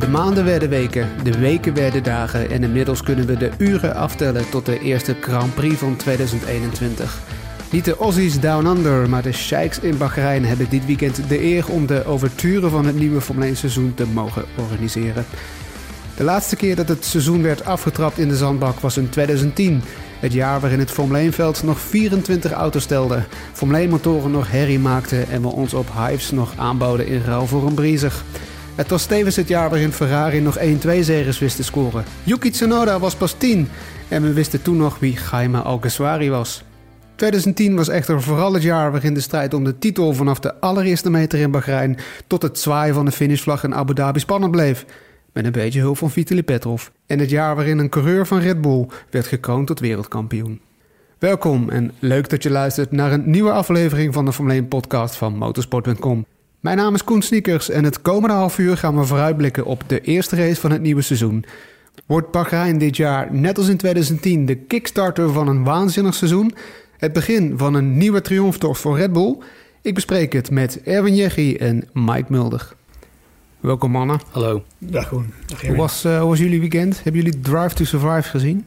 maanden werden weken, de weken werden dagen en inmiddels kunnen we de uren aftellen tot de eerste Grand Prix van 2021. Niet de Aussies Down Under, maar de Sheiks in Bahrein hebben dit weekend de eer om de ouverture van het nieuwe Formule 1 seizoen te mogen organiseren. De laatste keer dat het seizoen werd afgetrapt in de zandbak was in 2010. Het jaar waarin het Formule 1-veld nog 24 auto's telde, Formule 1-motoren nog herrie maakten en we ons op Hives nog aanboden in ruil voor een breezer. Het was tevens het jaar waarin Ferrari nog 1-2 zeges wist te scoren. Yuki Tsunoda was pas 10 en we wisten toen nog wie Jaime Alguersuari was. 2010 was echter vooral het jaar waarin de strijd om de titel vanaf de allereerste meter in Bahrein tot het zwaaien van de finishvlag in Abu Dhabi spannend bleef. Met een beetje hulp van Vitaly Petrov. En het jaar waarin een coureur van Red Bull werd gekroond tot wereldkampioen. Welkom en leuk dat je luistert naar een nieuwe aflevering van de Formule 1 podcast van motorsport.com. Mijn naam is Koen Sniekers en het komende half uur gaan we vooruitblikken op de eerste race van het nieuwe seizoen. Wordt Bahrein dit jaar, net als in 2010, de kickstarter van een waanzinnig seizoen? Het begin van een nieuwe triomftocht voor Red Bull? Ik bespreek het met Erwin Jeggi en Mike Mulder. Welkom mannen. Hallo. Dag Koen. Hoe was jullie weekend? Hebben jullie Drive to Survive gezien?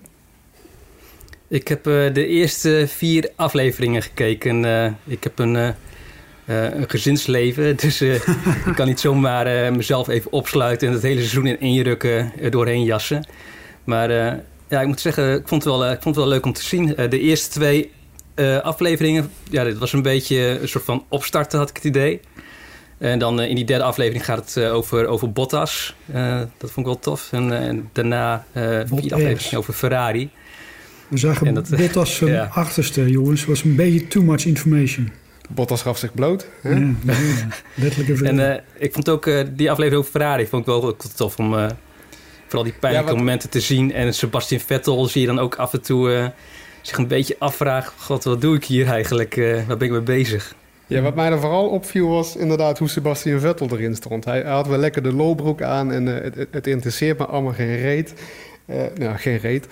Ik heb de eerste 4 afleveringen gekeken. Ik heb een gezinsleven, dus ik kan niet zomaar mezelf even opsluiten en het hele seizoen in 1 ruk doorheen jassen. Maar ja, ik moet zeggen, ik vond het wel leuk om te zien. De eerste 2 afleveringen, ja, dit was een beetje een soort van opstarten, had ik het idee. En dan in die 3e aflevering gaat het over Bottas. Dat vond ik wel tof. En daarna 4 afleveringen over Ferrari. We zagen Bottas zijn achterste, jongens. Het was een beetje too much information. Bottas gaf zich bloot. Hè? Ja, letterlijk even. En ik vond ook die aflevering over Ferrari vond ik wel tof om vooral die pijnlijke momenten te zien. En Sebastian Vettel zie je dan ook af en toe zich een beetje afvragen. God, wat doe ik hier eigenlijk? Waar ben ik mee bezig? Ja, wat mij er vooral opviel was inderdaad hoe Sebastian Vettel erin stond. Hij had wel lekker de lolbroek aan en het interesseert me allemaal geen reet. Geen reet.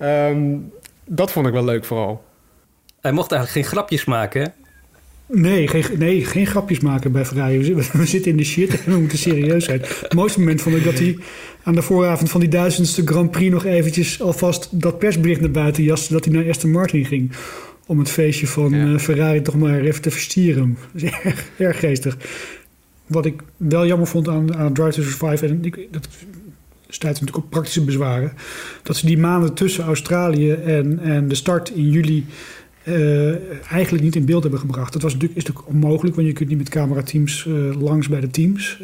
Dat vond ik wel leuk vooral. Hij mocht eigenlijk geen grapjes maken, hè? Nee, geen grapjes maken bij Ferrari. We zitten in de shit en we moeten serieus zijn. Het mooiste moment vond ik dat hij aan de vooravond van die 1000ste Grand Prix nog eventjes alvast dat persbericht naar buiten jaste dat hij naar Aston Martin ging. Om het feestje van Ferrari toch maar even te verstieren. Dat is erg geestig. Wat ik wel jammer vond aan Drive to Survive, en dat stuit natuurlijk op praktische bezwaren, dat ze die maanden tussen Australië en de start in juli eigenlijk niet in beeld hebben gebracht. Dat is natuurlijk onmogelijk, want je kunt niet met camerateams langs bij de teams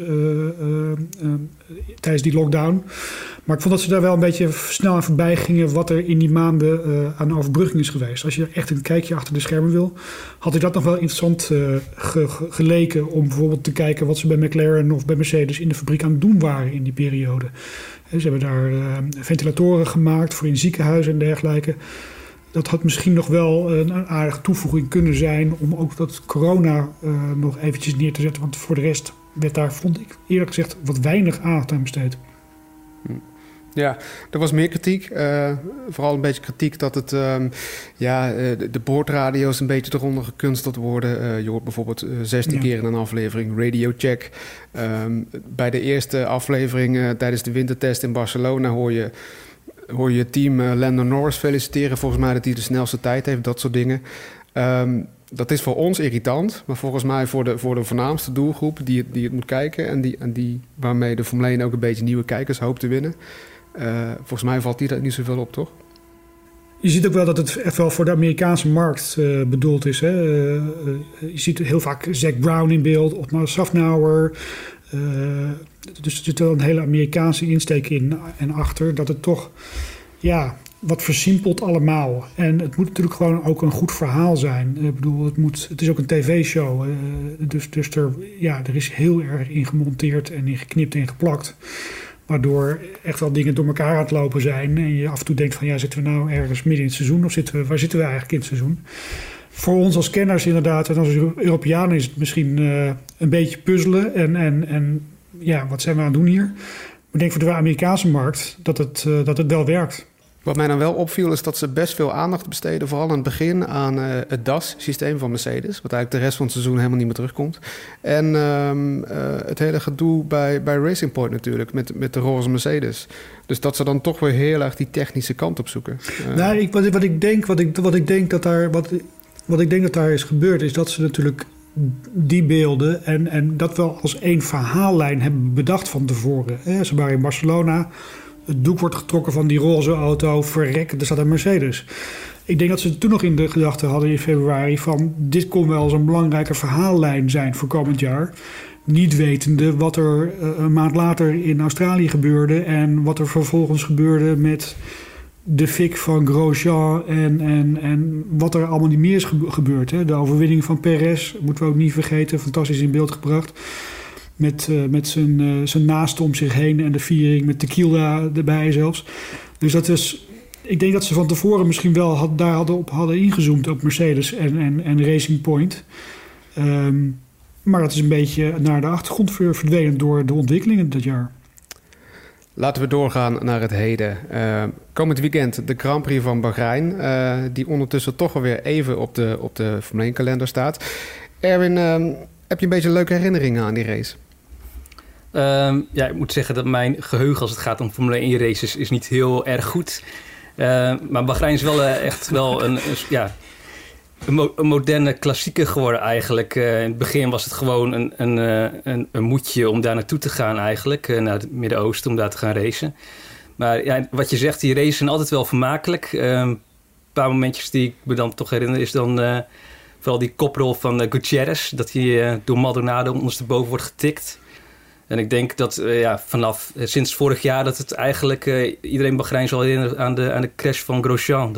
tijdens die lockdown. Maar ik vond dat ze daar wel een beetje snel aan voorbij gingen wat er in die maanden aan overbrugging is geweest. Als je echt een kijkje achter de schermen wil, had ik dat nog wel interessant geleken om bijvoorbeeld te kijken wat ze bij McLaren of bij Mercedes in de fabriek aan het doen waren in die periode. Ze hebben daar ventilatoren gemaakt voor in ziekenhuizen en dergelijke. Dat had misschien nog wel een aardige toevoeging kunnen zijn om ook dat corona nog eventjes neer te zetten. Want voor de rest werd daar, vond ik eerlijk gezegd, wat weinig aandacht aan besteed. Ja, er was meer kritiek. Vooral een beetje kritiek dat het de boordradio's een beetje eronder gekunsteld worden. Je hoort bijvoorbeeld 16 keer in een aflevering Radio Check. Bij de eerste aflevering tijdens de wintertest in Barcelona hoor je team Lando Norris feliciteren. Volgens mij dat hij de snelste tijd heeft, dat soort dingen. Dat is voor ons irritant, maar volgens mij voor de voornaamste doelgroep die het moet kijken en die waarmee de Formule 1 ook een beetje nieuwe kijkers hoopt te winnen. Volgens mij valt die daar niet zoveel op, toch? Je ziet ook wel dat het echt wel voor de Amerikaanse markt bedoeld is. Hè? Je ziet heel vaak Zac Brown in beeld, Otmar Safnauer. Dus er zit wel een hele Amerikaanse insteek in en achter. Dat het toch wat versimpelt allemaal. En het moet natuurlijk gewoon ook een goed verhaal zijn. Ik bedoel, het is ook een tv-show. Dus er is heel erg in gemonteerd en in geknipt en geplakt. Waardoor echt wel dingen door elkaar aan het lopen zijn. En je af en toe denkt van zitten we nou ergens midden in het seizoen? Of waar zitten we eigenlijk in het seizoen? Voor ons als kenners inderdaad en als Europeanen is het misschien een beetje puzzelen. En wat zijn we aan het doen hier? Maar ik denk voor de Amerikaanse markt dat het wel werkt. Wat mij dan wel opviel is dat ze best veel aandacht besteden, vooral in het begin, aan het DAS-systeem van Mercedes, wat eigenlijk de rest van het seizoen helemaal niet meer terugkomt. En het hele gedoe bij Racing Point natuurlijk, met de roze Mercedes. Dus dat ze dan toch weer heel erg die technische kant op zoeken. Wat ik denk dat daar is gebeurd, is dat ze natuurlijk die beelden en dat wel als één verhaallijn hebben bedacht van tevoren. Ze waren in Barcelona. Het doek wordt getrokken van die roze auto. Verrek, er staat een Mercedes. Ik denk dat ze toen nog in de gedachten hadden in februari van dit kon wel eens een belangrijke verhaallijn zijn voor komend jaar. Niet wetende wat er een maand later in Australië gebeurde en wat er vervolgens gebeurde met de fik van Grosjean en wat er allemaal niet meer is gebeurd. Hè. De overwinning van Perez, moeten we ook niet vergeten, fantastisch in beeld gebracht. Met zijn naasten om zich heen en de viering met tequila erbij zelfs. Dus dat is, ik denk dat ze van tevoren misschien wel daar hadden ingezoomd op Mercedes en Racing Point. Maar dat is een beetje naar de achtergrond verdwenen door de ontwikkelingen dit jaar. Laten we doorgaan naar het heden. Komend weekend de Grand Prix van Bahrein, die ondertussen toch alweer even op de Formule 1 kalender staat. Erwin, heb je een beetje leuke herinneringen aan die race? Ik moet zeggen dat mijn geheugen als het gaat om Formule 1 races is niet heel erg goed. Maar Bahrein is wel echt wel een moderne klassieker geworden eigenlijk. In het begin was het gewoon een moedje om daar naartoe te gaan eigenlijk. Naar het Midden-Oosten om daar te gaan racen. Maar ja, wat je zegt, die races zijn altijd wel vermakelijk. Een paar momentjes die ik me dan toch herinner is dan vooral die koprol van Gutierrez. Dat hij door Maldonado ondersteboven wordt getikt. En ik denk dat vanaf sinds vorig jaar dat het eigenlijk iedereen Bahrein zal herinneren aan de crash van Grosjean.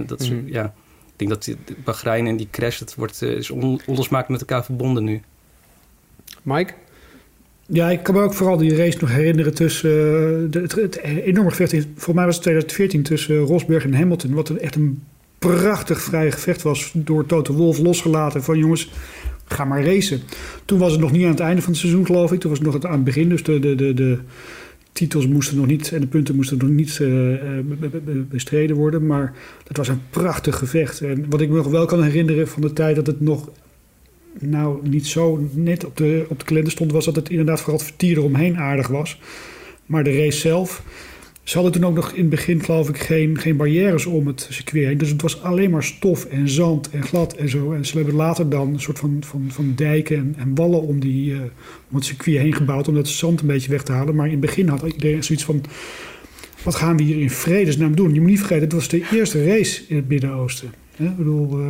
Ik denk dat Bahrein en die crash, is onlosmakelijk met elkaar verbonden nu. Mike? Ja, ik kan me ook vooral die race nog herinneren tussen het enorme gevecht. Volgens mij was het 2014 tussen Rosberg en Hamilton. Wat echt een prachtig vrije gevecht was door Toto Wolff losgelaten. Van jongens, ga maar racen. Toen was het nog niet aan het einde van het seizoen, geloof ik. Toen was het nog aan het begin. Dus de titels moesten nog niet en de punten moesten nog niet bestreden worden. Maar dat was een prachtig gevecht. En wat ik me nog wel kan herinneren van de tijd dat het nog niet zo net op de kalender stond, was dat het inderdaad vooral het vertier eromheen aardig was. Maar de race zelf, ze hadden toen ook nog in het begin, geloof ik, geen barrières om het circuit heen. Dus het was alleen maar stof en zand en glad en zo. En ze hebben later dan een soort van dijken en wallen om het circuit heen gebouwd, om dat zand een beetje weg te halen. Maar in het begin had iedereen zoiets van, wat gaan we hier in vredesnaam doen? Je moet niet vergeten, het was de eerste race in het Midden-Oosten. Ik bedoel,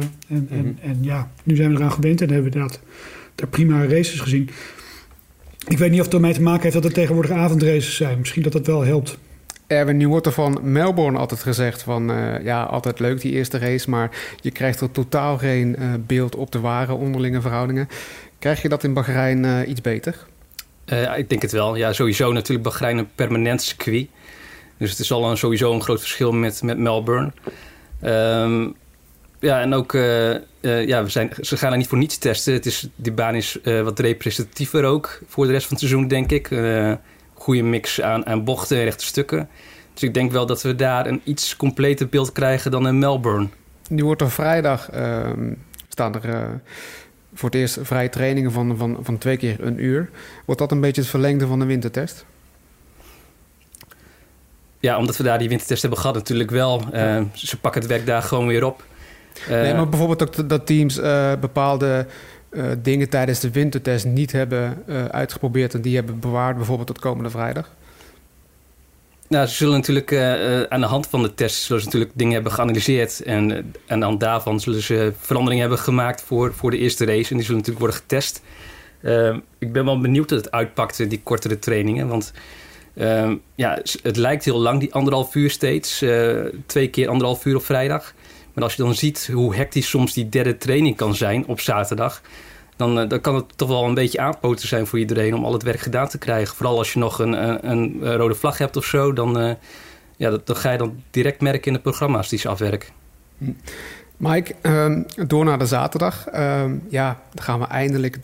nu zijn we eraan gewend en hebben we daar prima races gezien. Ik weet niet of het ermee te maken heeft dat er tegenwoordig avondraces zijn. Misschien dat wel helpt. Erwin, nu wordt er van Melbourne altijd gezegd van, altijd leuk die eerste race, maar je krijgt er totaal geen beeld op de ware onderlinge verhoudingen. Krijg je dat in Bahrein iets beter? Ik denk het wel. Ja, sowieso natuurlijk Bahrein een permanent circuit. Dus het is al sowieso een groot verschil met Melbourne. En ook, ze gaan er niet voor niets testen. Die baan is wat representatiever ook voor de rest van het seizoen, denk ik. Goede mix aan bochten en rechte stukken. Dus ik denk wel dat we daar een iets completer beeld krijgen dan in Melbourne. Nu wordt er vrijdag, staan er voor het eerst vrije trainingen van 2 keer een uur. Wordt dat een beetje het verlengde van de wintertest? Ja, omdat we daar die wintertest hebben gehad natuurlijk wel. Ze pakken het werk daar gewoon weer op. Nee, maar bijvoorbeeld ook dat teams bepaalde dingen tijdens de wintertest niet hebben uitgeprobeerd en die hebben bewaard bijvoorbeeld tot komende vrijdag? Nou, ze zullen natuurlijk aan de hand van de test zullen ze natuurlijk dingen hebben geanalyseerd en aan de hand daarvan zullen ze veranderingen hebben gemaakt voor de eerste race en die zullen natuurlijk worden getest. Ik ben wel benieuwd dat het uitpakt, die kortere trainingen, want het lijkt heel lang, die 1,5 uur steeds, 2 keer 1,5 uur op vrijdag. Maar als je dan ziet hoe hectisch soms die derde training kan zijn op zaterdag, dan kan het toch wel een beetje aanpoten zijn voor iedereen om al het werk gedaan te krijgen. Vooral als je nog een rode vlag hebt of zo, dan ga je dan direct merken in de programma's die ze afwerken. Mike, door naar de zaterdag. Dan gaan we eindelijk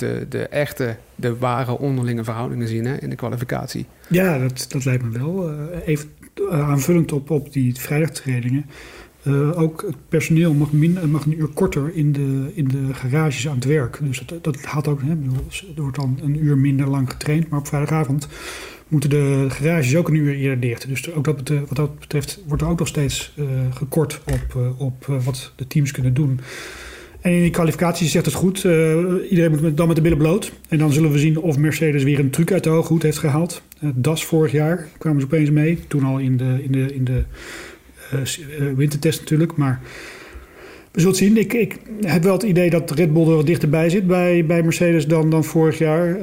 de ware onderlinge verhoudingen zien in de kwalificatie. Ja, dat lijkt me wel. Even aanvullend op die vrijdagtrainingen. Ook het personeel mag een uur korter in de garages aan het werk. Dus dat haalt ook. Er wordt dan een uur minder lang getraind. Maar op vrijdagavond moeten de garages ook een uur eerder dicht. Dus ook wat dat betreft wordt er ook nog steeds gekort op wat de teams kunnen doen. En in die kwalificatie zegt het goed. Iedereen moet dan met de billen bloot. En dan zullen we zien of Mercedes weer een truc uit de hoge hoed heeft gehaald. DAS vorig jaar kwamen ze opeens mee. Toen al in de wintertest natuurlijk. Maar we zullen het zien. Ik heb wel het idee dat Red Bull er wat dichterbij zit bij Mercedes dan vorig jaar.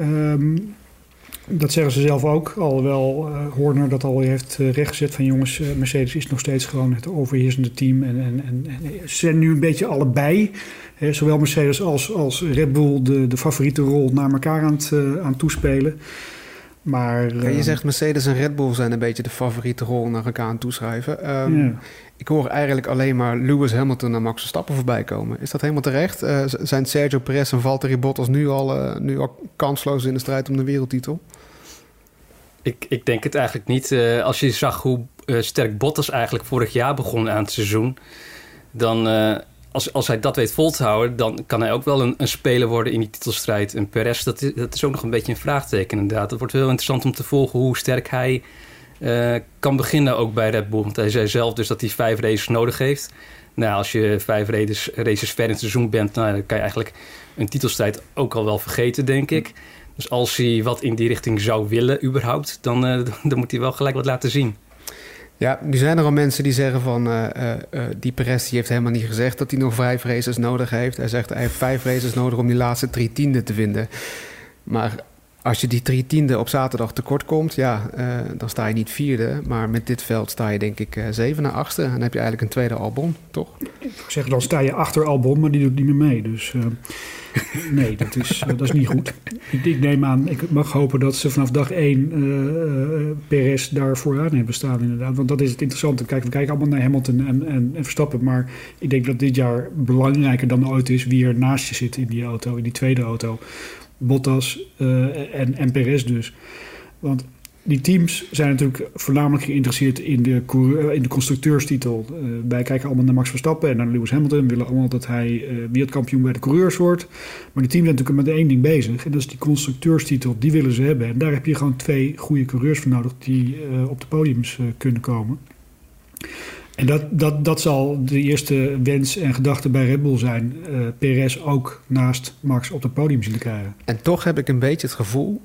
Dat zeggen ze zelf ook. Alhoewel Horner dat al heeft rechtgezet van jongens, Mercedes is nog steeds gewoon het overheersende team. En ze zijn nu een beetje allebei. Zowel Mercedes als Red Bull de favoriete rol naar elkaar aan het toespelen. Maar, je zegt Mercedes en Red Bull zijn een beetje de favoriete rol naar elkaar aan het toeschrijven. Ik hoor eigenlijk alleen maar Lewis Hamilton en Max Verstappen voorbij komen. Is dat helemaal terecht? Zijn Sergio Perez en Valtteri Bottas nu al kansloos in de strijd om de wereldtitel? Ik denk het eigenlijk niet. Als je zag hoe sterk Bottas eigenlijk vorig jaar begon aan het seizoen, dan als hij dat weet vol te houden, dan kan hij ook wel een speler worden in die titelstrijd. En Perez, dat is ook nog een beetje een vraagteken inderdaad. Het wordt heel interessant om te volgen hoe sterk hij kan beginnen ook bij Red Bull. Want hij zei zelf dus dat hij 5 races nodig heeft. Nou, als je 5 races ver in het seizoen bent, dan kan je eigenlijk een titelstrijd ook al wel vergeten, denk ik. Dus als hij wat in die richting zou willen überhaupt, dan moet hij wel gelijk wat laten zien. Ja, nu zijn er al mensen die zeggen van die Perez die heeft helemaal niet gezegd dat hij nog 5 races nodig heeft. Hij zegt hij heeft 5 races nodig om die laatste 3 tienden te vinden. Maar als je die 3 tienden op zaterdag tekort komt, dan sta je niet 4e. Maar met dit veld sta je denk ik 7e, 8e. En dan heb je eigenlijk een tweede Albon, toch? Ik zeg, dan sta je achter Albon, maar die doet niet meer mee. Dus nee, dat is niet goed. Ik neem aan, ik mag hopen dat ze vanaf dag 1 Perez daar vooraan hebben staan inderdaad. Want dat is het interessante. Kijk, we kijken allemaal naar Hamilton en Verstappen. Maar ik denk dat dit jaar belangrijker dan ooit is wie er naast je zit in die auto, in die tweede auto. Bottas en Perez dus. Want die teams zijn natuurlijk voornamelijk geïnteresseerd in de constructeurstitel. Wij kijken allemaal naar Max Verstappen en naar Lewis Hamilton. We willen allemaal dat hij wereldkampioen bij de coureurs wordt. Maar de teams zijn natuurlijk met 1 ding bezig. En dat is die constructeurstitel. Die willen ze hebben. En daar heb je gewoon 2 goede coureurs voor nodig die op de podiums kunnen komen. En dat zal de eerste wens en gedachte bij Red Bull zijn. Perez ook naast Max op het podium zullen krijgen. En toch heb ik een beetje het gevoel,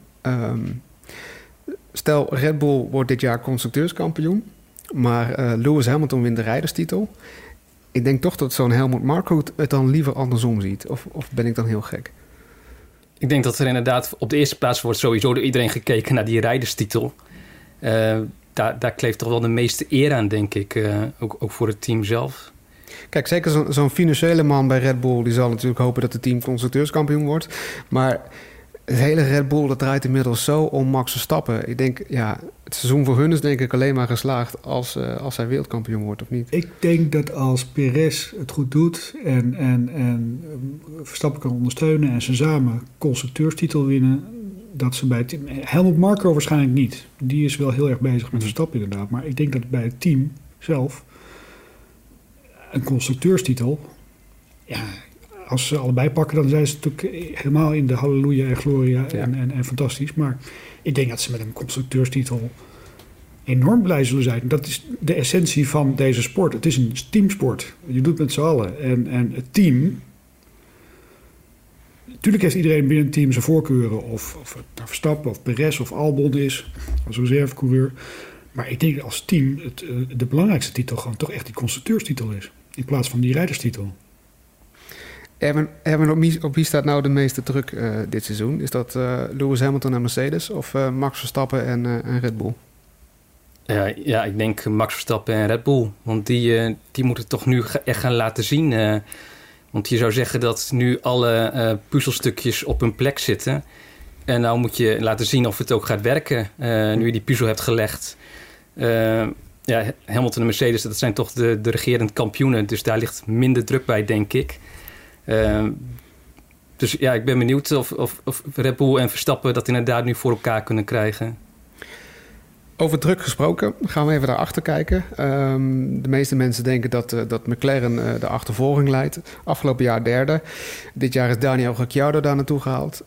stel Red Bull wordt dit jaar constructeurskampioen, maar Lewis Hamilton wint de rijderstitel. Ik denk toch dat zo'n Helmut Marko het dan liever andersom ziet. Of ben ik dan heel gek? Ik denk dat er inderdaad op de eerste plaats wordt sowieso door iedereen gekeken naar die rijderstitel. Daar kleeft toch wel de meeste eer aan, denk ik. Ook voor het team zelf. Kijk, zeker zo'n financiële man bij Red Bull, die zal natuurlijk hopen dat het team constructeurskampioen wordt. Maar het hele Red Bull, dat draait inmiddels zo om Max Verstappen. Ik denk, het seizoen voor hun is denk ik alleen maar geslaagd als hij wereldkampioen wordt, of niet? Ik denk dat als Perez het goed doet en Verstappen kan ondersteunen en ze samen constructeurstitel winnen, dat ze bij het team... Helmut Marko waarschijnlijk niet. Die is wel heel erg bezig met Verstappen inderdaad. Maar ik denk dat bij het team zelf een constructeurstitel, als ze allebei pakken, dan zijn ze natuurlijk helemaal in de halleluja en gloria en fantastisch. Maar ik denk dat ze met een constructeurstitel enorm blij zullen zijn. Dat is de essentie van deze sport. Het is een teamsport. Je doet het met z'n allen. En het team, natuurlijk heeft iedereen binnen het team zijn voorkeuren. Of het nou Verstappen of Perez of Albon is als reservecoureur. Maar ik denk dat als team de belangrijkste titel gewoon toch echt die constructeurstitel is. In plaats van die rijderstitel. Erwin, op wie staat nou de meeste druk dit seizoen? Is dat Lewis Hamilton en Mercedes of Max Verstappen en Red Bull? Ja, ik denk Max Verstappen en Red Bull. Want die moeten toch nu echt gaan laten zien. Want je zou zeggen dat nu alle puzzelstukjes op hun plek zitten. En nou moet je laten zien of het ook gaat werken. Nu je die puzzel hebt gelegd. Hamilton en Mercedes, dat zijn toch de regerend kampioenen. Dus daar ligt minder druk bij, denk ik. Dus ik ben benieuwd of Red Bull en Verstappen dat inderdaad nu voor elkaar kunnen krijgen. Over druk gesproken, gaan we even daarachter kijken. De meeste mensen denken dat McLaren de achtervolging leidt. Afgelopen jaar derde. Dit jaar is Daniel Ricciardo daar naartoe gehaald.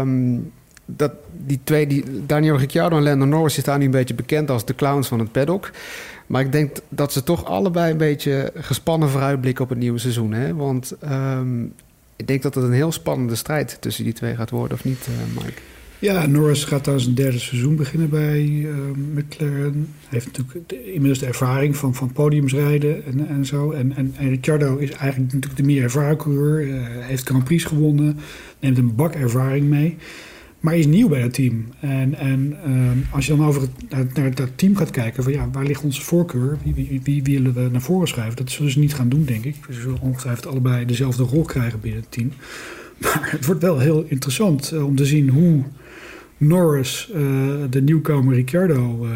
Daniel Ricciardo en Lando Norris staan nu een beetje bekend als de clowns van het paddock. Maar ik denk dat ze toch allebei een beetje gespannen vooruitblikken op het nieuwe seizoen. Hè? Want ik denk dat het een heel spannende strijd tussen die twee gaat worden, of niet, Mike? Ja, Norris gaat dan zijn derde seizoen beginnen bij McLaren. Hij heeft natuurlijk inmiddels de ervaring van podiumsrijden en zo. En Ricciardo is eigenlijk natuurlijk de meer ervaren coureur. Heeft Grand Prix gewonnen, neemt een bak ervaring mee. Maar is nieuw bij het team. En als je dan naar dat team gaat kijken, van ja, waar ligt onze voorkeur? Wie willen we naar voren schuiven? Dat zullen ze niet gaan doen, denk ik. Ze zullen ongetwijfeld allebei dezelfde rol krijgen binnen het team. Maar het wordt wel heel interessant om te zien hoe Norris de nieuwkomer Ricciardo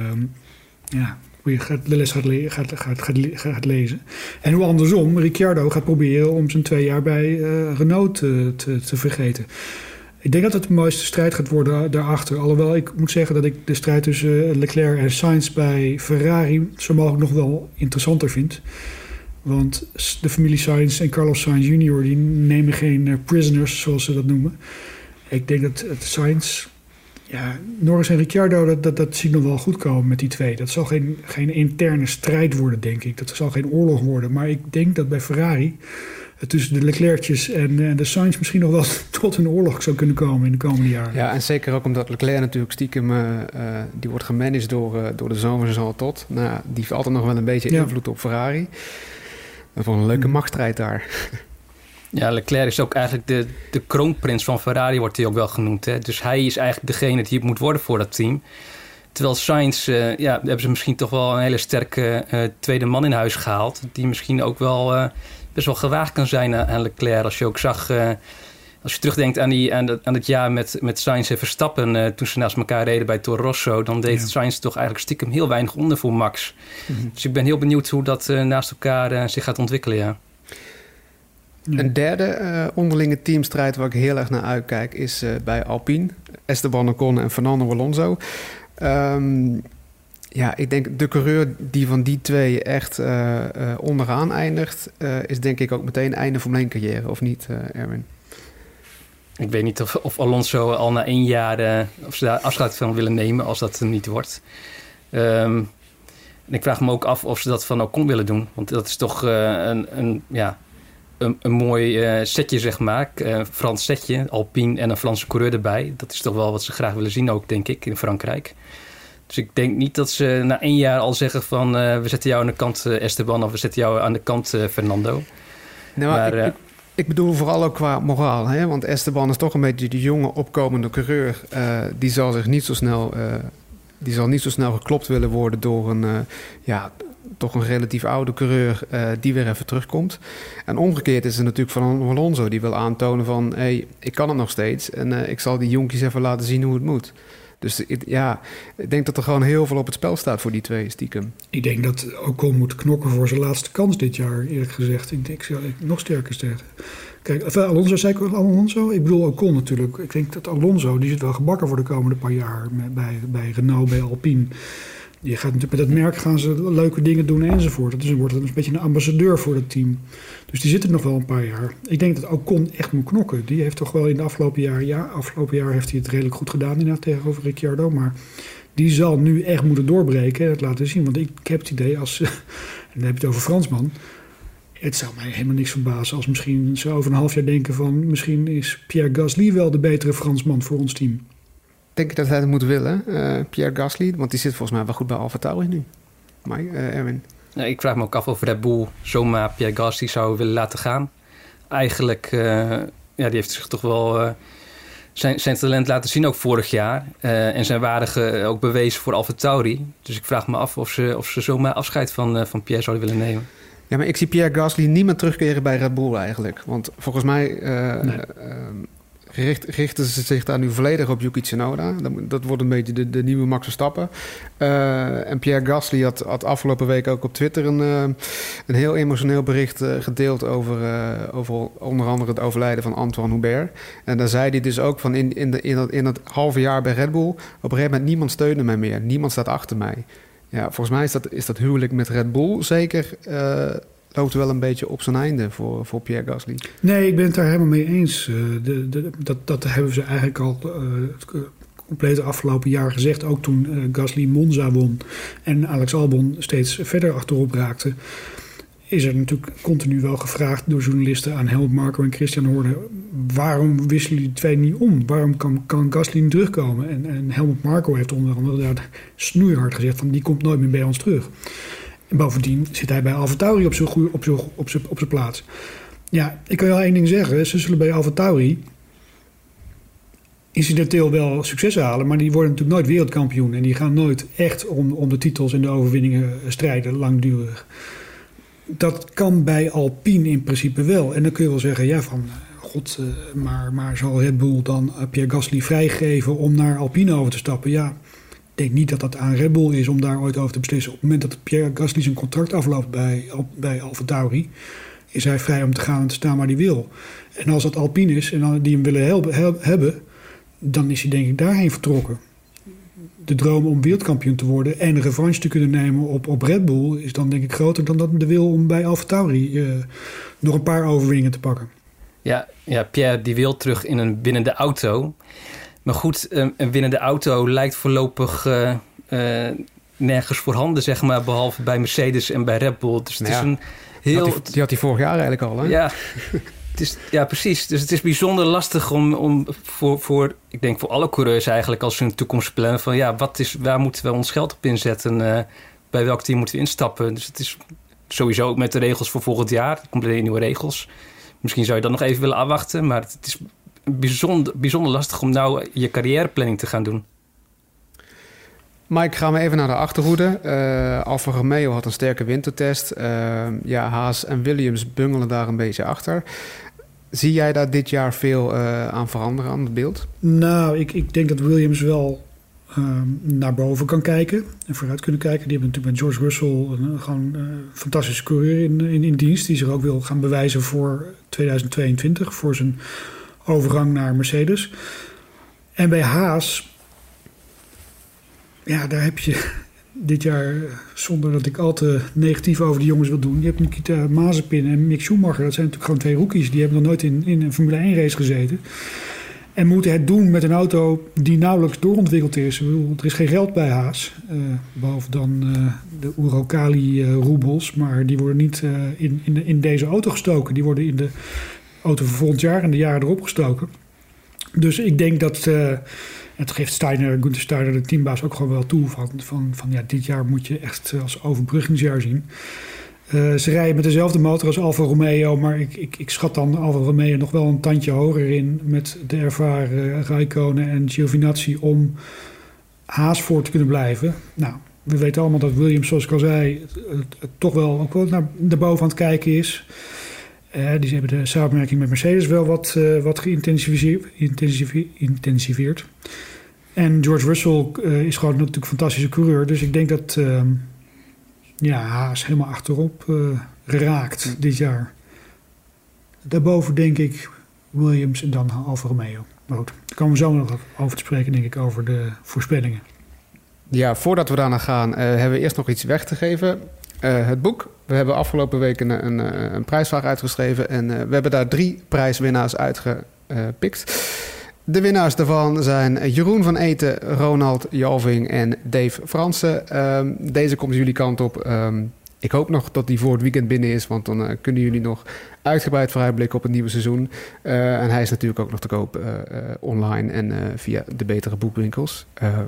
gaat lezen. En hoe andersom Ricciardo gaat proberen om zijn 2 jaar bij Renault te vergeten. Ik denk dat het de mooiste strijd gaat worden daarachter. Alhoewel ik moet zeggen dat ik de strijd tussen Leclerc en Sainz bij Ferrari zo mogelijk nog wel interessanter vind. Want de familie Sainz en Carlos Sainz Jr. die nemen geen prisoners, zoals ze dat noemen. Ik denk dat het Sainz... Ja, Norris en Ricciardo, dat zie ik nog wel goed komen met die twee. Dat zal geen interne strijd worden, denk ik. Dat zal geen oorlog worden. Maar ik denk dat bij Ferrari tussen de Leclerc'tjes en de Sainz misschien nog wel tot een oorlog zou kunnen komen in de komende jaren. Ja, en zeker ook omdat Leclerc natuurlijk stiekem... die wordt gemanaged door de zoon van Jean Todt. Nou, die heeft altijd nog wel een beetje invloed op Ferrari. Dat was een leuke machtsstrijd daar. Ja, Leclerc is ook eigenlijk de kroonprins van Ferrari, wordt hij ook wel genoemd. Hè? Dus hij is eigenlijk degene die het moet worden voor dat team. Terwijl Sainz, hebben ze misschien toch wel een hele sterke tweede man in huis gehaald. Die misschien ook wel best wel gewaagd kan zijn aan Leclerc. Als je ook zag, als je terugdenkt aan het jaar met Sainz en Verstappen, toen ze naast elkaar reden bij Toro Rosso, dan deed Sainz toch eigenlijk stiekem heel weinig onder voor Max. Mm-hmm. Dus ik ben heel benieuwd hoe dat naast elkaar zich gaat ontwikkelen, ja. Een derde onderlinge teamstrijd waar ik heel erg naar uitkijk is bij Alpine. Esteban Ocon en Fernando Alonso. Ik denk de coureur die van die twee echt onderaan eindigt, is denk ik ook meteen einde van mijn carrière, of niet, Erwin? Ik weet niet of Alonso al na 1 jaar of ze daar afscheid van willen nemen als dat niet wordt. En ik vraag me ook af of ze dat van Ocon willen doen. Want dat is toch een mooi setje, zeg maar. Frans setje, Alpine en een Franse coureur erbij. Dat is toch wel wat ze graag willen zien ook, denk ik, in Frankrijk. Dus ik denk niet dat ze na 1 jaar al zeggen van... we zetten jou aan de kant, Esteban, of we zetten jou aan de kant, Fernando. Nou, maar ik bedoel vooral ook qua moraal. Hè? Want Esteban is toch een beetje de jonge opkomende coureur. Die zal niet zo snel geklopt willen worden door een... toch een relatief oude coureur die weer even terugkomt. En omgekeerd is er natuurlijk van Alonso... die wil aantonen van, ik kan het nog steeds... en ik zal die jonkies even laten zien hoe het moet. Dus ik denk dat er gewoon heel veel op het spel staat voor die twee, stiekem. Ik denk dat Ocon moet knokken voor zijn laatste kans dit jaar, eerlijk gezegd. Ik zou nog sterker zeggen. Kijk, Alonso, zei ik Alonso? Ik bedoel Ocon natuurlijk. Ik denk dat Alonso, die zit wel gebakken voor de komende paar jaar... bij Renault, bij Alpine... Je gaat natuurlijk met dat merk gaan ze leuke dingen doen enzovoort. Dus wordt het een beetje een ambassadeur voor het team. Dus die zit er nog wel een paar jaar. Ik denk dat Ocon echt moet knokken. Die heeft toch wel in de afgelopen jaar... Ja, afgelopen jaar heeft hij het redelijk goed gedaan inderdaad tegenover Ricciardo. Maar die zal nu echt moeten doorbreken en het laten zien. Want ik heb het idee als... en dan heb je het over Fransman. Het zou mij helemaal niks verbazen als misschien ze over een half jaar denken van... misschien is Pierre Gasly wel de betere Fransman voor ons team. Denk ik dat hij het moet willen, Pierre Gasly? Want die zit volgens mij wel goed bij AlphaTauri nu. Erwin? Nee, ik vraag me ook af of Red Bull zomaar Pierre Gasly zou willen laten gaan. Eigenlijk, die heeft zich toch wel zijn talent laten zien ook vorig jaar. En zijn waarde ook bewezen voor AlphaTauri. Dus ik vraag me af of ze zomaar afscheid van Pierre zouden willen nemen. Ja, maar ik zie Pierre Gasly niet meer terugkeren bij Red Bull eigenlijk. Want volgens mij... richten ze zich daar nu volledig op Yuki Tsunoda. Dat wordt een beetje de nieuwe Max Verstappen. En Pierre Gasly had afgelopen week ook op Twitter een heel emotioneel bericht gedeeld over onder andere het overlijden van Antoine Hubert. En daar zei hij dus ook van in het halve jaar bij Red Bull, op een gegeven moment niemand steunde mij meer. Niemand staat achter mij. Ja, volgens mij is dat huwelijk met Red Bull zeker loopt wel een beetje op zijn einde voor Pierre Gasly. Nee, ik ben het daar helemaal mee eens. Dat hebben ze eigenlijk al het complete afgelopen jaar gezegd. Ook toen Gasly Monza won en Alex Albon steeds verder achterop raakte, is er natuurlijk continu wel gevraagd door journalisten aan Helmut Marko en Christian Horner: waarom wisselen jullie twee niet om? Waarom kan Gasly niet terugkomen? En Helmut Marko heeft onder andere daar snoeihard gezegd van die komt nooit meer bij ons terug. En bovendien zit hij bij AlphaTauri op zijn plaats. Ja, ik kan wel één ding zeggen. Ze zullen bij AlphaTauri incidenteel wel succes halen, maar die worden natuurlijk nooit wereldkampioen. En die gaan nooit echt om de titels en de overwinningen strijden, langdurig. Dat kan bij Alpine in principe wel. En dan kun je wel zeggen, ja, van god, maar zal Red Bull dan Pierre Gasly vrijgeven om naar Alpine over te stappen? Ja, ik denk niet dat dat aan Red Bull is om daar ooit over te beslissen. Op het moment dat Pierre Gasly zijn contract afloopt bij AlphaTauri, is hij vrij om te gaan en te staan waar hij wil. En als dat Alpine is en die hem willen hebben, dan is hij denk ik daarheen vertrokken. De droom om wereldkampioen te worden en revanche te kunnen nemen op Red Bull is dan denk ik groter dan de wil om bij AlphaTauri nog een paar overwinningen te pakken. Ja, Pierre die wil terug in een winnende auto. Maar goed, een winnende auto lijkt voorlopig nergens voorhanden, zeg maar, behalve bij Mercedes en bij Red Bull. Dus het is een heel... Die had hij vorig jaar eigenlijk al, hè? Ja, precies. Dus het is bijzonder lastig om voor ik denk voor alle coureurs eigenlijk, als ze hun toekomst plannen, van ja, waar moeten we ons geld op inzetten? Bij welk team moeten we instappen? Dus het is sowieso ook met de regels voor volgend jaar. Er komen nieuwe regels. Misschien zou je dat nog even willen afwachten, maar het is bijzonder lastig om nou je carrièreplanning te gaan doen. Mike, gaan we even naar de achterhoede. Alfa Romeo had een sterke wintertest. Haas en Williams bungelen daar een beetje achter. Zie jij daar dit jaar veel aan veranderen aan het beeld? Nou, ik denk dat Williams wel naar boven kan kijken en vooruit kunnen kijken. Die hebben natuurlijk met George Russell gewoon een fantastische coureur in dienst, die zich ook wil gaan bewijzen voor 2022, voor zijn overgang naar Mercedes. En bij Haas, ja, daar heb je dit jaar, zonder dat ik al te negatief over de jongens wil doen, je hebt Nikita Mazepin en Mick Schumacher. Dat zijn natuurlijk gewoon twee rookies. Die hebben nog nooit in een Formule 1 race gezeten. En moeten het doen met een auto die nauwelijks doorontwikkeld is. Ik bedoel, er is geen geld bij Haas. Behalve dan de Uralkali-roebels. Maar die worden niet in deze auto gestoken. Die worden in de auto van volgend jaar en de jaren erop gestoken. Dus ik denk dat... het geeft Gunther Steiner, de teambaas, ook gewoon wel toe. Van dit jaar moet je echt als overbruggingsjaar zien. Ze rijden met dezelfde motor als Alfa Romeo, maar ik schat dan Alfa Romeo nog wel een tandje hoger in met de ervaren Räikkönen en Giovinazzi om Haas voor te kunnen blijven. Nou, we weten allemaal dat Williams, zoals ik al zei, toch wel ook wel naar boven aan het kijken is. Die hebben de samenwerking met Mercedes wel wat geïntensiveerd. En George Russell is gewoon natuurlijk een fantastische coureur. Dus ik denk dat Haas helemaal achterop raakt dit jaar. Daarboven denk ik Williams en dan Alfa Romeo. Maar goed, daar komen we zo nog over te spreken, denk ik, over de voorspellingen. Ja, voordat we daarna gaan, hebben we eerst nog iets weg te geven. Het boek. We hebben afgelopen week een prijsvraag uitgeschreven en we hebben daar 3 prijswinnaars uitgepikt. De winnaars daarvan zijn Jeroen van Eten, Ronald Jalving en Dave Fransen. Deze komt jullie kant op. Ik hoop nog dat die voor het weekend binnen is, want dan kunnen jullie nog uitgebreid vooruitblikken op het nieuwe seizoen. En hij is natuurlijk ook nog te koop online en via de betere boekwinkels.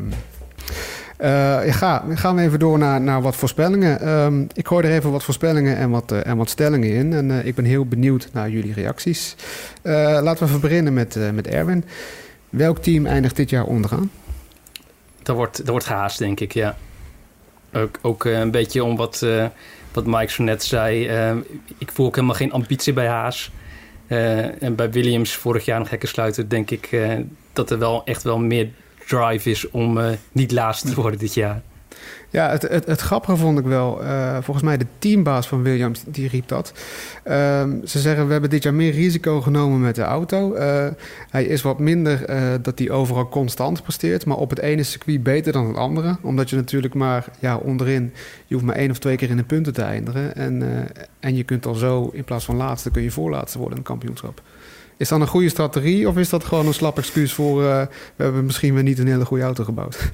Gaan we even door naar wat voorspellingen. Ik gooi er even wat voorspellingen en wat stellingen in. En ik ben heel benieuwd naar jullie reacties. Laten we even beginnen met Erwin. Welk team eindigt dit jaar onderaan? Dat wordt Haas, denk ik, ja. Ook een beetje om wat Mike zo net zei. Ik voel ook helemaal geen ambitie bij Haas. En bij Williams vorig jaar nog hekkensluiter denk ik dat er wel echt wel meer drive is om niet laatste te worden dit jaar. Ja, het grappige vond ik wel. Volgens mij de teambaas van Williams, die riep dat. Ze zeggen, we hebben dit jaar meer risico genomen met de auto. Hij is wat minder dat hij overal constant presteert. Maar op het ene circuit beter dan het andere. Omdat je natuurlijk maar onderin... je hoeft maar 1 of 2 keer in de punten te eindigen. En je kunt al zo, in plaats van laatste... kun je voorlaatste worden in het kampioenschap. Is dat een goede strategie of is dat gewoon een slap excuus voor... we hebben misschien weer niet een hele goede auto gebouwd?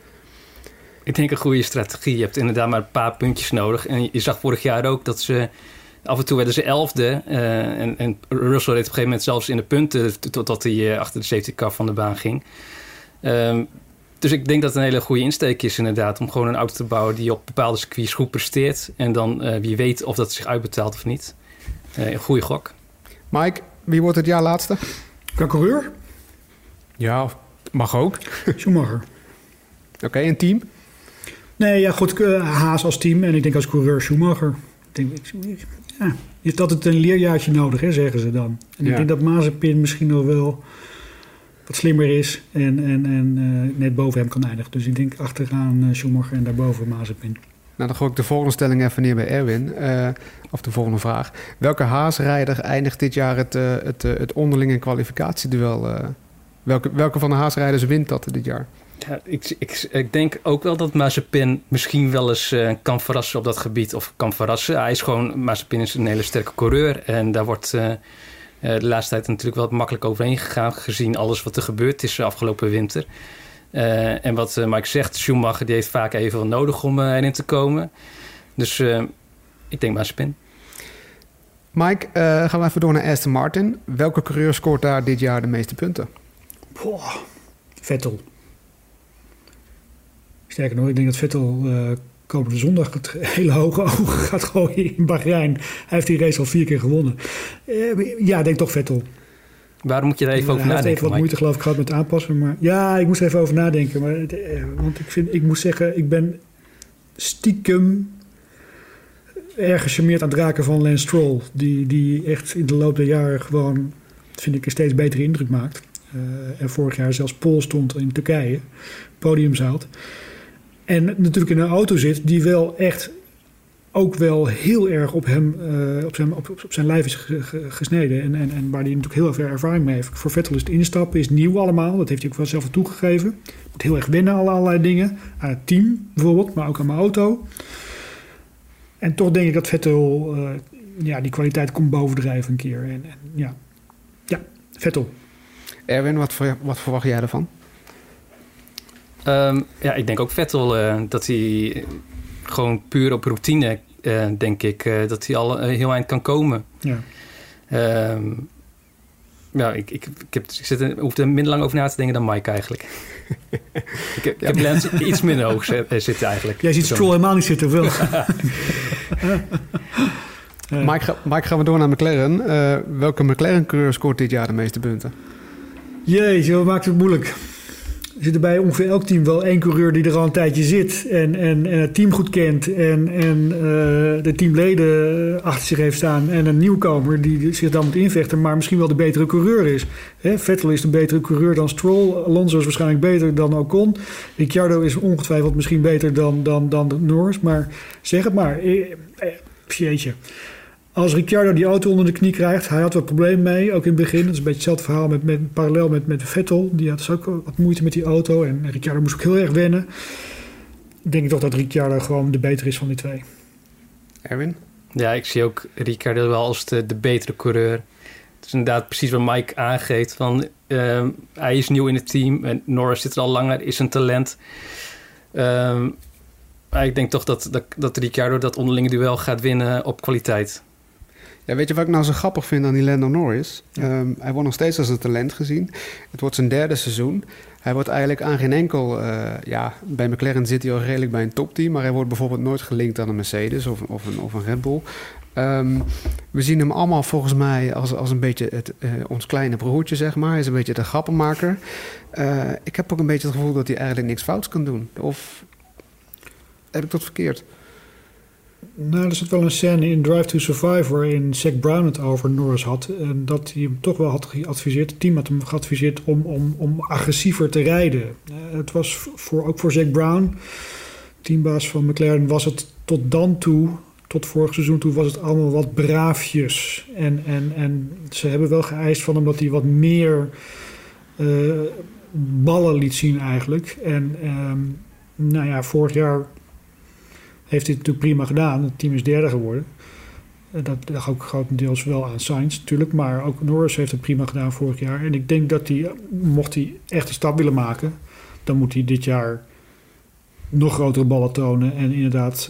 Ik denk een goede strategie. Je hebt inderdaad maar een paar puntjes nodig. En je zag vorig jaar ook dat ze... af en toe werden ze 11e. En Russell reed op een gegeven moment zelfs in de punten... totdat hij achter de safety car van de baan ging. Dus ik denk dat het een hele goede insteek is inderdaad... om gewoon een auto te bouwen die op bepaalde circuits goed presteert. En dan wie weet of dat zich uitbetaalt of niet. Een goede gok. Mike, wie wordt het jaar laatste? Qua coureur? Ja, mag ook. Schumacher. Oké, een team? Nee, ja goed, Haas als team en ik denk als coureur Schumacher. Je hebt altijd een leerjaartje nodig, hè, zeggen ze dan. En ik denk dat Mazepin misschien nog wel wat slimmer is en net boven hem kan eindigen. Dus ik denk achteraan Schumacher en daarboven Mazepin. Nou, dan gooi ik de volgende stelling even neer bij Erwin. Of de volgende vraag. Welke Haas-rijder eindigt dit jaar het onderlinge kwalificatieduel? Welke van de Haas-rijders wint dat dit jaar? Ja, ik denk ook wel dat Mazepin misschien wel eens kan verrassen op dat gebied. Of kan verrassen. Mazepin is een hele sterke coureur. En daar wordt de laatste tijd natuurlijk wel makkelijk overheen gegaan. Gezien alles wat er gebeurd is de afgelopen winter. En wat Mike zegt, Schumacher die heeft vaak even wat nodig om erin te komen. Dus ik denk Mazepin. Mike, gaan we even door naar Aston Martin. Welke coureur scoort daar dit jaar de meeste punten? Vettel. Sterker nog, ik denk dat Vettel komende zondag het hele hoge ogen gaat gooien in Bahrein. Hij heeft die race al 4 keer gewonnen. Ja, ik denk toch Vettel. Waarom moet je daar even over nadenken, Hij heeft even wat moeite geloof ik gehad met aanpassen. Maar ja, ik moest er even over nadenken. Want ik moet zeggen, ik ben stiekem erg gecharmeerd aan het raken van Lance Stroll. Die echt in de loop der jaren gewoon, vind ik, een steeds betere indruk maakt. En vorig jaar zelfs pole stond in Turkije. Podiums haalt. En natuurlijk in een auto zit die wel echt ook wel heel erg op hem, op zijn lijf is gesneden. En waar hij natuurlijk heel veel ervaring mee heeft. Voor Vettel is het instappen, is nieuw allemaal. Dat heeft hij ook wel zelf toegegeven. Moet heel erg wennen aan allerlei dingen. Aan het team bijvoorbeeld, maar ook aan mijn auto. En toch denk ik dat Vettel die kwaliteit komt bovendrijven een keer. Ja, Vettel. Erwin, wat verwacht jij ervan? Ik denk ook Vettel dat hij gewoon puur op routine, denk ik, dat hij al heel eind kan komen. Ja. Ik hoef er minder lang over na te denken dan Mike eigenlijk. ik heb Lance iets minder hoog zitten eigenlijk. Jij ziet Stroll helemaal niet zitten, of wel? Mike, gaan we door naar McLaren. Welke McLaren-coureur scoort dit jaar de meeste punten? Jeetje, wat maakt het moeilijk. Er zit er bij ongeveer elk team wel 1 coureur die er al een tijdje zit. En het team goed kent. En de teamleden achter zich heeft staan. En een nieuwkomer die zich dan moet invechten. Maar misschien wel de betere coureur is. Vettel is de betere coureur dan Stroll. Alonso is waarschijnlijk beter dan Ocon. Ricciardo is ongetwijfeld misschien beter dan Norris. Maar zeg het maar. Jeetje. Als Ricciardo die auto onder de knie krijgt, hij had wat problemen mee, ook in het begin. Dat is een beetje hetzelfde verhaal parallel met Vettel. Die had dus ook wat moeite met die auto en Ricciardo moest ook heel erg wennen. Ik denk toch dat Ricciardo gewoon de betere is van die twee. Erwin? Ja, ik zie ook Ricciardo wel als de betere coureur. Het is inderdaad precies wat Mike aangeeft. Van, hij is nieuw in het team en Norris zit er al langer, is een talent. Ik denk toch dat Ricciardo dat onderlinge duel gaat winnen op kwaliteit. Ja, weet je wat ik nou zo grappig vind aan die Lando Norris? Ja. Hij wordt nog steeds als een talent gezien. Het wordt zijn 3e seizoen. Hij wordt eigenlijk aan geen enkel... bij McLaren zit hij al redelijk bij een topteam... maar hij wordt bijvoorbeeld nooit gelinkt aan een Mercedes of een Red Bull. We zien hem allemaal volgens mij als een beetje ons kleine broertje, zeg maar. Hij is een beetje de grappenmaker. Ik heb ook een beetje het gevoel dat hij eigenlijk niks fouts kan doen. Of heb ik dat verkeerd? Nou, er zat wel een scène in Drive to Survive waarin Zac Brown het over Norris had. En dat hij hem toch wel had geadviseerd, het team had hem geadviseerd om agressiever te rijden. Het was ook voor Zac Brown, teambaas van McLaren, was het tot vorig seizoen toe was het allemaal wat braafjes. En ze hebben wel geëist van hem dat hij wat meer ballen liet zien eigenlijk. En vorig jaar heeft hij het natuurlijk prima gedaan. Het team is derde geworden. Dat lag ook grotendeels wel aan Sainz natuurlijk. Maar ook Norris heeft het prima gedaan vorig jaar. En ik denk dat mocht hij echt een stap willen maken, dan moet hij dit jaar nog grotere ballen tonen en inderdaad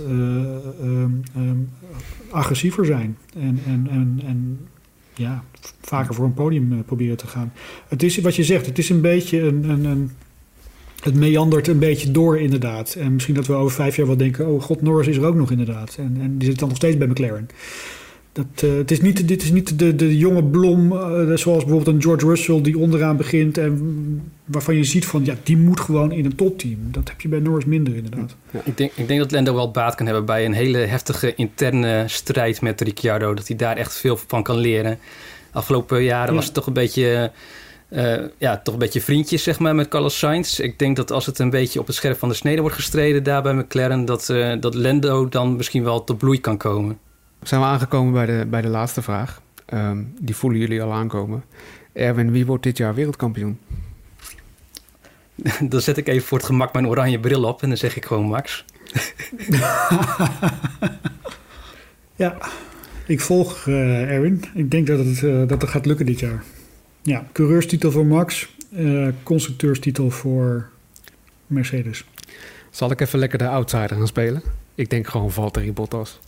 agressiever zijn. En vaker voor een podium proberen te gaan. Het is wat je zegt, het is een beetje het meandert een beetje door inderdaad. En misschien dat we over 5 jaar wel denken, oh god, Norris is er ook nog inderdaad. En die zit dan nog steeds bij McLaren. Dit is niet de jonge blom, zoals bijvoorbeeld een George Russell die onderaan begint en waarvan je ziet van, die moet gewoon in een topteam. Dat heb je bij Norris minder inderdaad. Ja. Ik denk dat Lando wel baat kan hebben bij een hele heftige interne strijd met Ricciardo. Dat hij daar echt veel van kan leren. Afgelopen jaren was het toch een beetje vriendjes, zeg maar, met Carlos Sainz. Ik denk dat als het een beetje op het scherp van de snede wordt gestreden daar bij McLaren, dat Lando dan misschien wel tot bloei kan komen. Zijn we aangekomen bij de laatste vraag. Die voelen jullie al aankomen. Erwin, wie wordt dit jaar wereldkampioen? Dan zet ik even voor het gemak mijn oranje bril op en dan zeg ik gewoon Max. Ja, ik volg Erwin. Ik denk dat het gaat lukken dit jaar. Ja, coureurstitel voor Max. Constructeurstitel voor Mercedes. Zal ik even lekker de outsider gaan spelen? Ik denk gewoon Valtteri Bottas.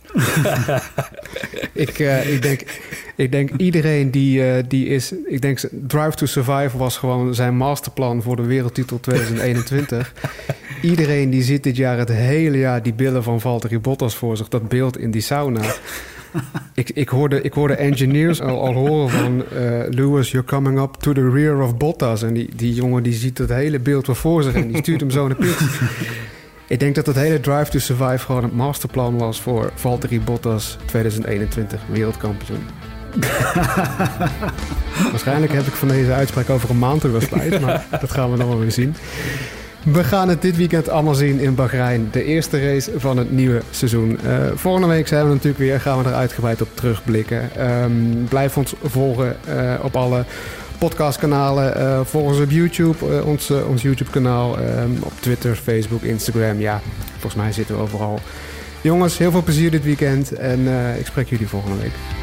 ik denk iedereen die is... Ik denk Drive to Survive was gewoon zijn masterplan voor de wereldtitel 2021. Iedereen die ziet dit jaar het hele jaar die billen van Valtteri Bottas voor zich. Dat beeld in die sauna. Ik hoorde engineers al horen van Lewis, you're coming up to the rear of Bottas. En die jongen die ziet het hele beeld wel voor zich en die stuurt hem zo naar de pit. Ik denk dat het hele Drive to Survive gewoon het masterplan was voor Valtteri Bottas 2021 wereldkampioen. Waarschijnlijk heb ik van deze uitspraak over een maand er wel spijt, maar dat gaan we nog wel weer zien. We gaan het dit weekend allemaal zien in Bahrein. De eerste race van het nieuwe seizoen. Volgende week zijn we natuurlijk weer. Gaan we er uitgebreid op terugblikken. Blijf ons volgen op alle podcastkanalen. Volg ons op YouTube. Ons YouTube-kanaal. Op Twitter, Facebook, Instagram. Ja, volgens mij zitten we overal. Jongens, heel veel plezier dit weekend. En ik spreek jullie volgende week.